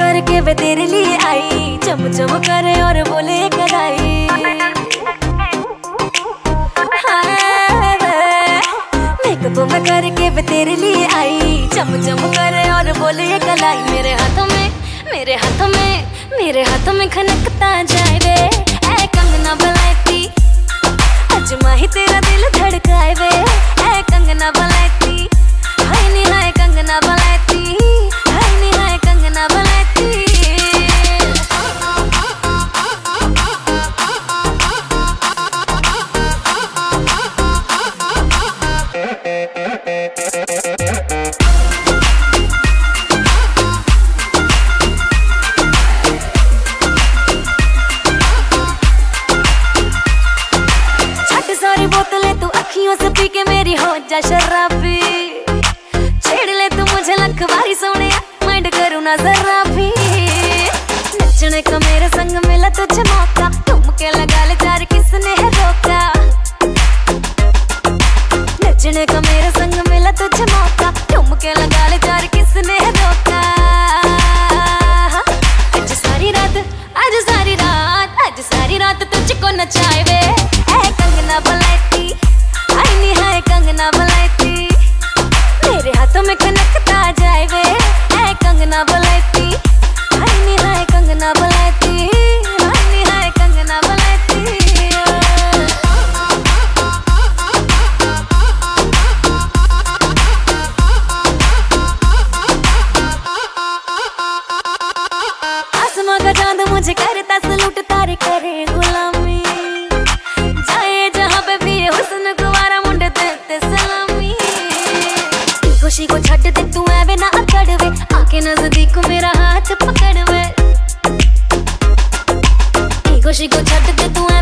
करके वे तेरे लिए आई, चम चम करे और बोले कलाई। मेकअप में करके वे तेरे लिए आई, चम चम करे और बोले कलाई। मेरे हाथों में, मेरे हाथों में, मेरे हाथों में खनकता जाए वे ऐ कंगना बलायती। अजमा ही तेरा दिल धड़काए वे ऐ कंगना बलायती। हाय नी हाय कंगना बलायती, हाय नी हाय कंगना बलायती। सारी बोतलें तू अखियों से पी के मेरी हो जा शराबी। छेड़ ले तू मुझे लख बारी सोने, माइंड करूँ ना जरा भी। नचने का मेरे संग मिला तुझे मौका, ठुमके लगा ले चार किसने है रोका। नचने का मेरे संग मिला तुझे मौका, ठुमके लगा ले चार किसने है रोका। आज सारी रात, आज सारी रात, आज सारी रात तुझको नचाए वे ऐ कंगना बलायती। हाय नी हाय कंगना बलायती। मेरे हाथों में खनकता जाए वे ऐ कंगना बलायती। हाय नी हाय कंगना बलायती, हाय नी हाय कंगना बलायती। आसमां का चांद मुझे करता सलूट, तारे करे गुलामी। जाए जहाँ पे भी हुस्न कुवारा मुंडे देते सलामी। खुशी को छट दे तू ऐवे ना अकड़ वे, आके नजदीक मेरा हाथ पकड़ वे। खुशी को छट दे तू